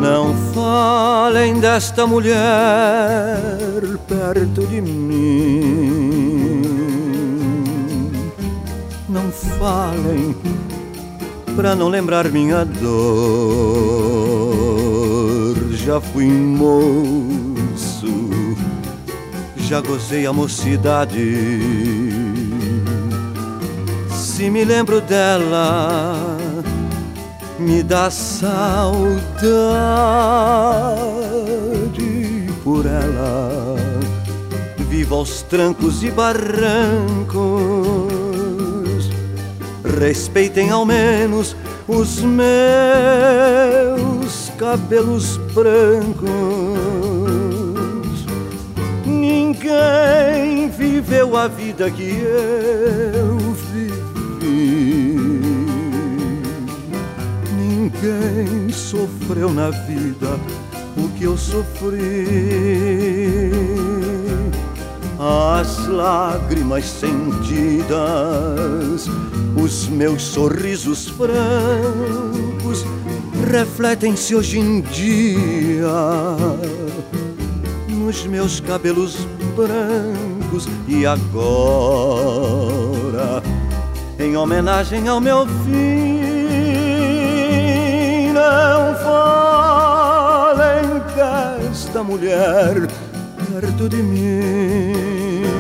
Não falem desta mulher perto de mim. Não falem pra não lembrar minha dor. Já fui moço, já gozei a mocidade. Se me lembro dela, me dá saudade. Por ela vivo aos trancos e barrancos. Respeitem ao menos os meus cabelos brancos. Ninguém viveu a vida que eu vivi. Ninguém sofreu na vida o que eu sofri. As lágrimas sentidas, os meus sorrisos francos refletem-se hoje em dia nos meus cabelos brancos. E agora, em homenagem ao meu fim, não falem desta mulher perto de mim.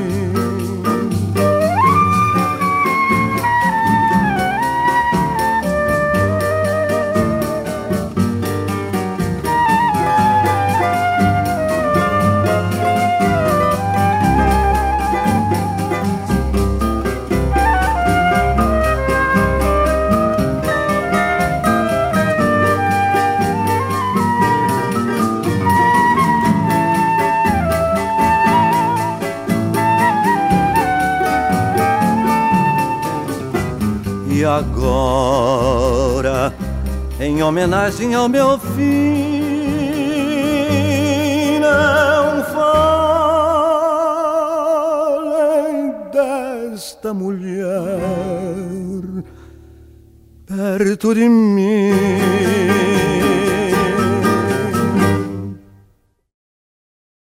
E agora, em homenagem ao meu fim, não falem desta mulher perto de mim.